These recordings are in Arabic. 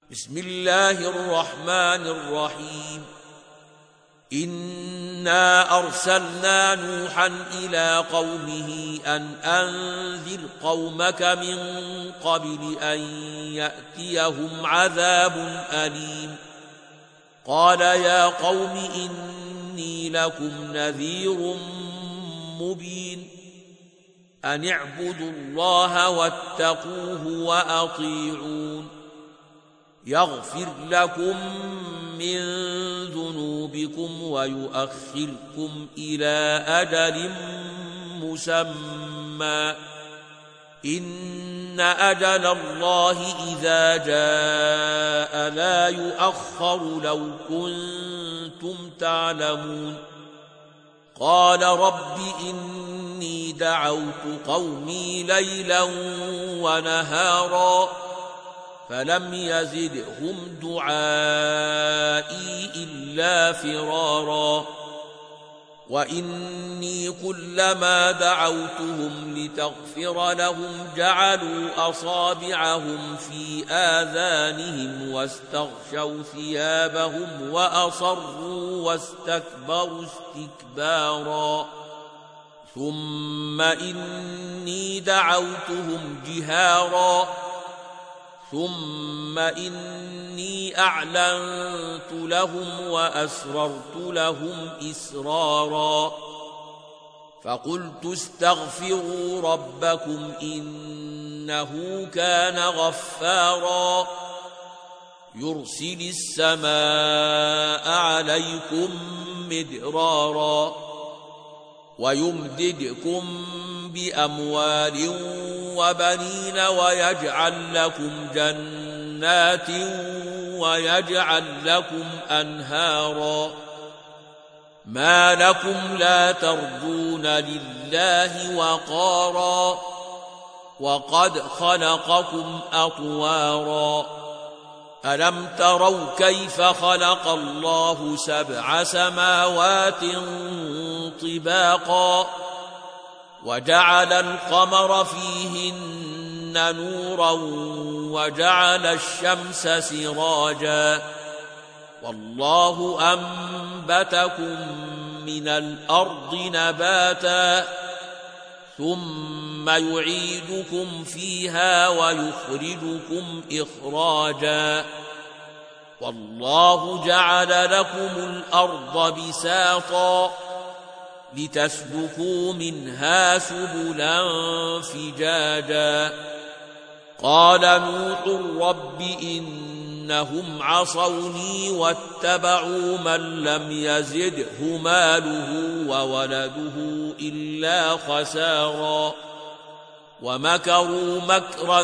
بسم الله الرحمن الرحيم إنا أرسلنا نوحا إلى قومه أن أنذر قومك من قبل أن يأتيهم عذاب أليم قال يا قوم إني لكم نذير مبين أن اعبدوا الله واتقوه وأطيعون يغفر لكم من ذنوبكم ويؤخركم إلى أجل مسمى إن أجل الله إذا جاء لا يؤخر لو كنتم تعلمون قال رب إني دعوت قومي ليلا ونهارا فلم يزدهم دعائي إلا فرارا وإني كلما دعوتهم لتغفر لهم جعلوا أصابعهم في آذانهم واستغشوا ثيابهم وأصروا واستكبروا استكبارا ثم إني دعوتهم جهارا ثم إني أعلنت لهم وأسررت لهم إسرارا فقلت استغفروا ربكم إنه كان غفارا يرسل السماء عليكم مدرارا ويمددكم بأموال وبنين ويجعل لكم جنات ويجعل لكم أنهارا ما لكم لا ترجون لله وقارا وقد خلقكم أطوارا ألم تروا كيف خلق الله 7 سماوات طباقا وجعل القمر فيهن نورا وجعل الشمس سراجا والله أنبتكم من الأرض نباتا ثم يعيدكم فيها ويخرجكم إخراجا والله جعل لكم الأرض بساطا لتسلكوا منها سبلا فجاجا قال نوح رب إنهم عصوني واتبعوا من لم يزده ماله وولده إلا خسارا ومكروا مكرا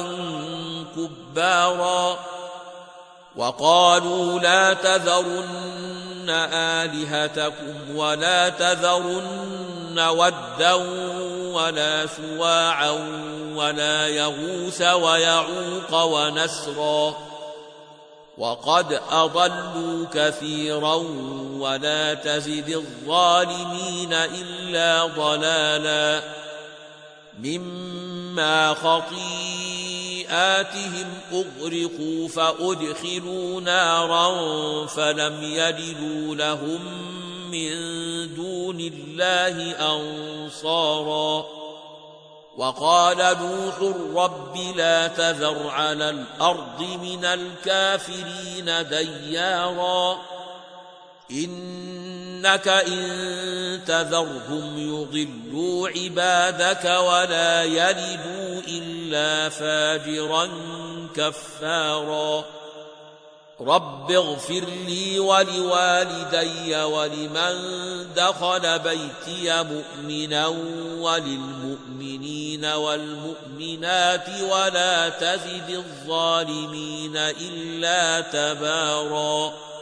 كبارا وقالوا لا تذرن آلهتكم ولا تذرن ودا ولا سواعا ولا يغوث ويعوق ونسرا وقد أضلوا كثيرا ولا تزد الظالمين إلا ضلالا مما خطيئاتهم أغرقوا فأدخلوا نارا فلم يجدوا لهم من دون الله أنصارا وقال نوح رب لا تذر على الأرض من الكافرين ديارا إنك إن تذرهم يضلوا عبادك ولا يلدوا إلا فاجرا كفارا رب اغفر لي ولوالدي ولمن دخل بيتي مؤمنا وللمؤمنين والمؤمنات ولا تزد الظالمين إلا تبارا